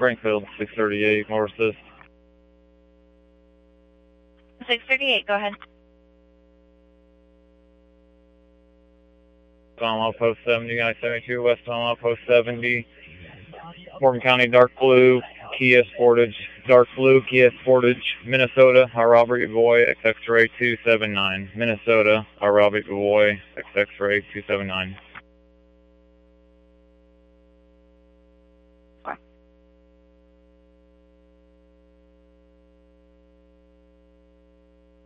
Springfield, 638, more assist. 638, go ahead. Tonawanda Post 70, United 72, West Tonawanda Post 70. Morgan County, dark blue, Kia Sportage, dark blue, Kia Sportage, Minnesota, Robert Boy, XX-ray 279. Minnesota, Robert Boy, XX-ray 279.